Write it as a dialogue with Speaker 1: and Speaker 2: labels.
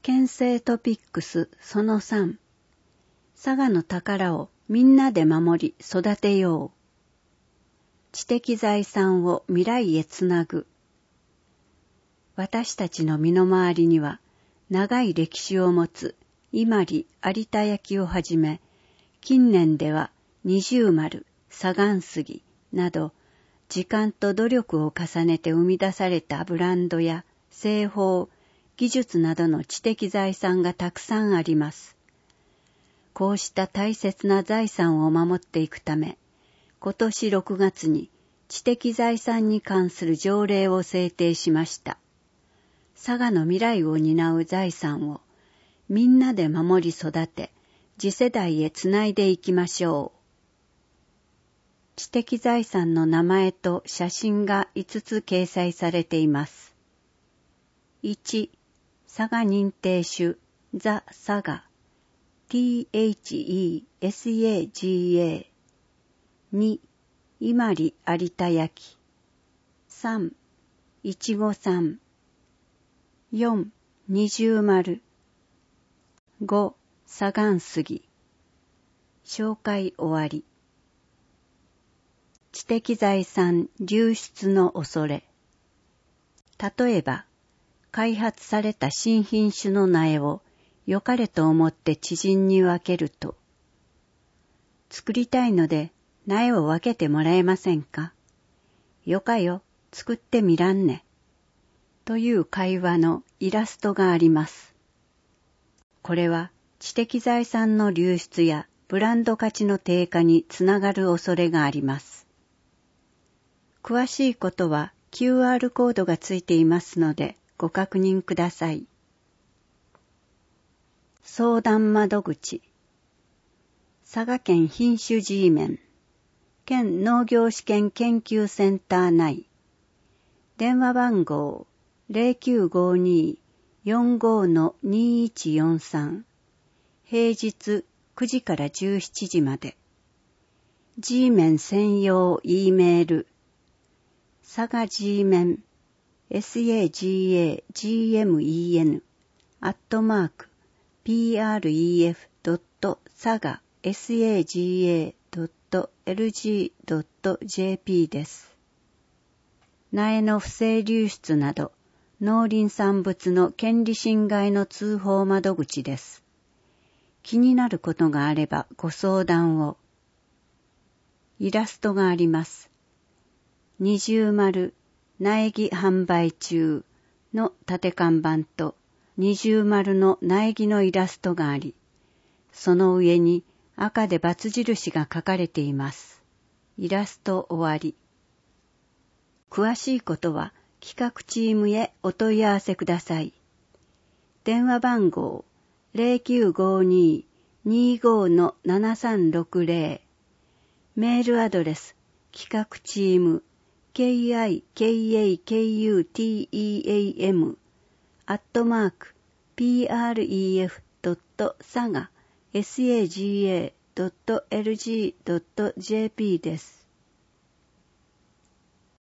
Speaker 1: 県政トピックスその3、佐賀の宝をみんなで守り育てよう。知的財産を未来へつなぐ。私たちの身の回りには長い歴史を持つ伊万里有田焼をはじめ、近年では二重丸、砂岩杉など時間と努力を重ねて生み出されたブランドや製法、技術などの知的財産がたくさんあります。こうした大切な財産を守っていくため、今年6月に知的財産に関する条例を制定しました。佐賀の未来を担う財産をみんなで守り育て、次世代へつないでいきましょう。知的財産の名前と写真が5つ掲載されています。1、佐賀認定種ザ・佐賀 THESAGA。 2、伊万里有田焼。3、いちごさん。4、二重丸。5、砂岩杉。紹介終わり。知的財産流出の恐れ。例えば、開発された新品種の苗を良かれと思って知人に分けると、作りたいので苗を分けてもらえませんか？よかよ、作ってみらんね。という会話のイラストがあります。これは知的財産の流出やブランド価値の低下につながる恐れがあります。詳しいことは QR コードがついていますのでご確認ください。相談窓口。佐賀県品種 G メン県農業試験研究センター内。電話番号 0952-45-2143。平日9時から17時まで。G メン専用 E メール。佐賀 G メン SAGAGMEN @pref.saga saga.lg.jp です。苗の不正流出など農林産物の権利侵害の通報窓口です。気になることがあればご相談を。イラストがあります。二重丸苗木販売中の縦看板と二重丸の苗木のイラストがあり、その上に赤で×印が書かれています。イラスト終わり。詳しいことは企画チームへお問い合わせください。電話番号 0952-25-7360。メールアドレス企画チームKIKAKUTEAM@pref.saga.lg.jp です。